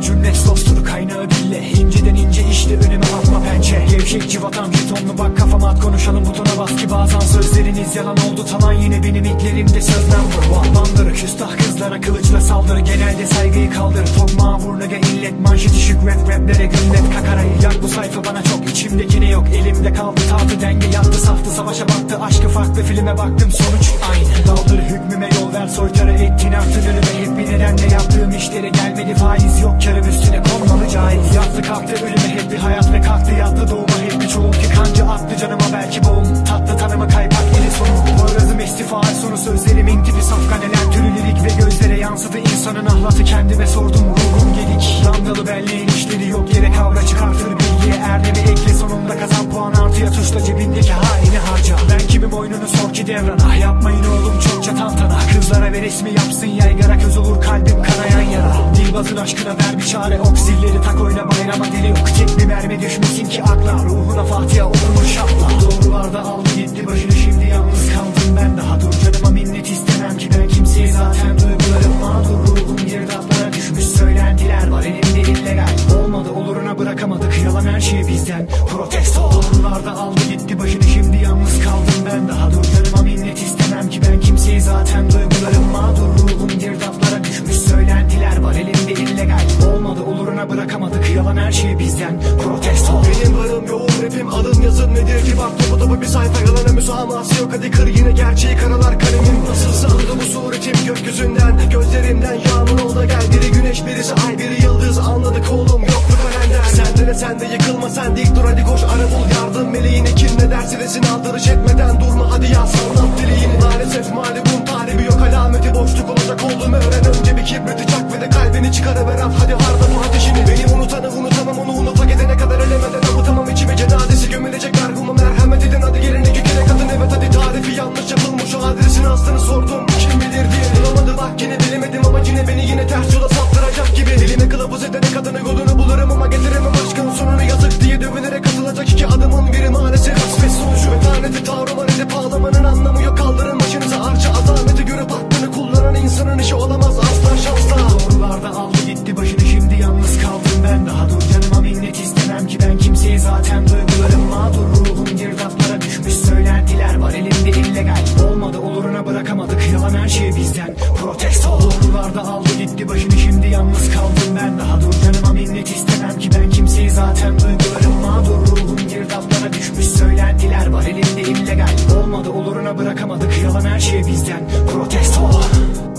cümlet dosttur kaynağı dille. İnceden ince işte önüme atma pençe. Gevşek civatam jetonlu bak kafama at, konuşalım butona bas ki bazen sözleriniz yalan oldu. Talan yine benim ilklerimde sözlendir. Vahmandır küstah kızlara kılıçla saldır. Genelde saygıyı kaldır. Tokmağı vurnaga illet. Manşeti şükret raplere gümlet. Kakarayı yak bu sayfa bana çok. İçimdeki ne yok elimde kaldı. Tahtı denge yattı saftı savaşa baktı. Aşkı farklı filme baktım sonuç aynı. Daldır hükmüme yol ver soytarı ettin artık önüme. Hep bir nedenle yaptığım işlere gelmedi faiz yok. Karım üstüne konmalı caiz. Yattı kalktı ölüme hep bir hayat ve kalktı yattı doğuma. Hep bir çoğul ki kanca attı canıma belki boğum. Tatlı tanıma kaypak yine sonu. Boğazım istifa sonu sözlerimin tipi safka neler türü lirik ve gözlere yansıdı insanın ahlatı. Kendime sordum ruhum gedik. Damgalı belleğin işleri yok yere kavga çıkartır bilgiye erdemi ekle sonunda kazan puan artıya tuşla cebindeki haini harca. Ben kimim oyununu sor ki devrana. Yapmayın oğlum çokça tantana. Kızlara ver resmi yapsın yaygara köz olur kalbim kanayan yara. Dilbazın aşkına ver bir çare ok zilleri tak oyna bayrama deli yok. Tek bir mermi düşmesin ki akla ruhuna Fatiha okunmuş şapla. Doğrularda aldı gitti başını şimdi yalnız kaldım ben daha dur canıma minnet istemem ki ben kimseye zaten duygularım mağdur. Ruhum girdaplara düşmüş söylentiler var elimde illegal. Olmadı oluruna bırakamadık yalan her şey bizden protesto. Doğrularda aldı gitti başını şimdi yalnız kaldım ben daha dur canıma minnet istemem ki ben kimseye zaten duygularım mağdur. Ruhum girdaplara düşmüş söylentiler var elimde illegal. Olmadı oluruna bırakamadık yalan her şey bizden protesto. Benim varım yoğun rapim alın yazın nedir ki bak topu bir sayfa yalana müsahaması yok. Hadi kır yine gerçeği karalar kalemim. Nasılsa burada bu suretim gökyüzünden gözlerimden yağmur ol da gel. Biri güneş birisi ay biri yıldız anladık oğlum yok bu kalender. Sende de sende yıkılma sen dik dur hadi koş ara bul yardım meleğini. Kim ne derse desin aldırış etmeden durma hadi yaz anlat dileğini. Maalesef malibun talibi yok alameti boşluk olacak olduğumu öğren. Önce bir kibriti çak ve de kalbini çıkarıver at hadi harda bu ateşini. Benim unutanı unutamam onu unutmak edene kadar elemeden avutamam içime cenazesi gömülecek merhuma merhamet edin hadi gelin yükene kadın evet hadi tarifi yanlış yapılmış o adresin aslını sordum kim bilir diye bulamadı bak yine bilemedim ama yine beni yine ters yola saptıracak gibi. Dilime kılavuz edene kadını yolunu bulurum ama getiremem aşkın sonunu yazık diye dövünerek atılacak iki adımın biri maalesef kısmet sonucu. Etaneti tavrıma edip ağlamanın anlamı yok kaldırın başınıza arça azameti görüp aklını kullanan insanın işi olamaz asla şansla. Doğrularda aldı gitti başını şimdi yalnız kaldım ben daha dur canıma minnet istemem ki ben kimseye zaten duygularım mağdur. Ruhum girdaplara düşmüş söylentiler var elimde illegal. Olmadı oluruna bırakamadık yalan her şey bizden protesto. Doğrularda aldı gitti başını şimdi yalnız kaldım ben daha dur canıma minnet istemem ki ben kimseye zaten duygularım mağdur. Ruhum girdaplara düşmüş söylentiler var elimde illegal. Olmadı oluruna bırakamadık yalan her şey bizden protesto.